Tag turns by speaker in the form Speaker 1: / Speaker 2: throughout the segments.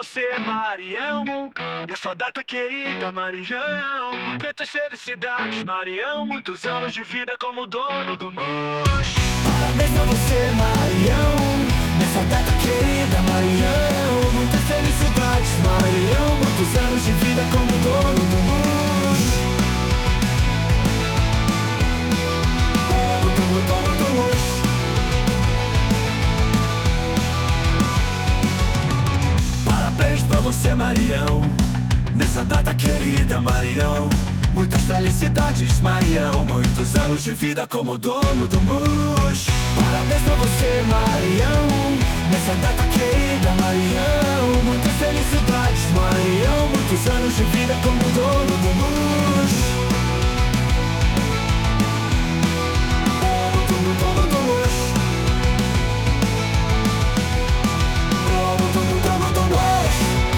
Speaker 1: você, Marião. Nessa data querida, Marião. Muitas felicidades, Marião. Muitos anos de vida como dono do Mosh.
Speaker 2: Parabéns pra você, Marião. Nessa data querida, Marião. Muitas felicidades, Marião. Muitos anos de vida como dono do Mosh. Dono do Mosh. Parabéns pra você, Marião. Nessa data querida, Marião. Muitas felicidades, Marião. Muitos anos de vida como dono do Mosh. Parabéns pra você, Marião. Nessa data querida, Marião. Muitas felicidades, Marião. Muitos anos de vida como dono do Mosh. Dono do Mosh. Dono do Mosh.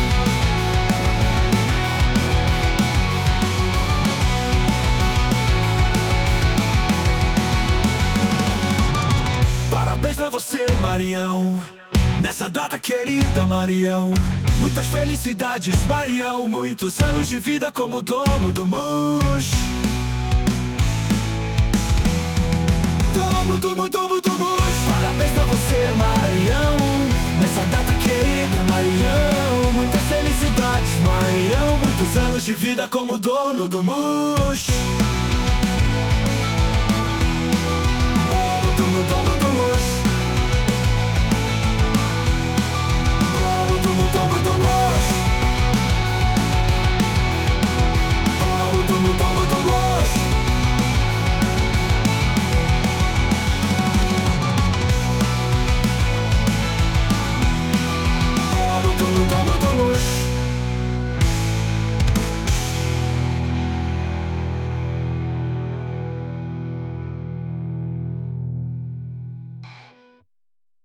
Speaker 2: Parabéns pra você, Marião. Nessa data querida, Marião. Muitas felicidades, Marião. Muitos anos de vida como dono do Mosh. Dono do Mosh. Parabéns pra você, Marião. Nessa data querida, Marião. Muitas felicidades, Marião. Muitos anos de vida como dono do Mosh.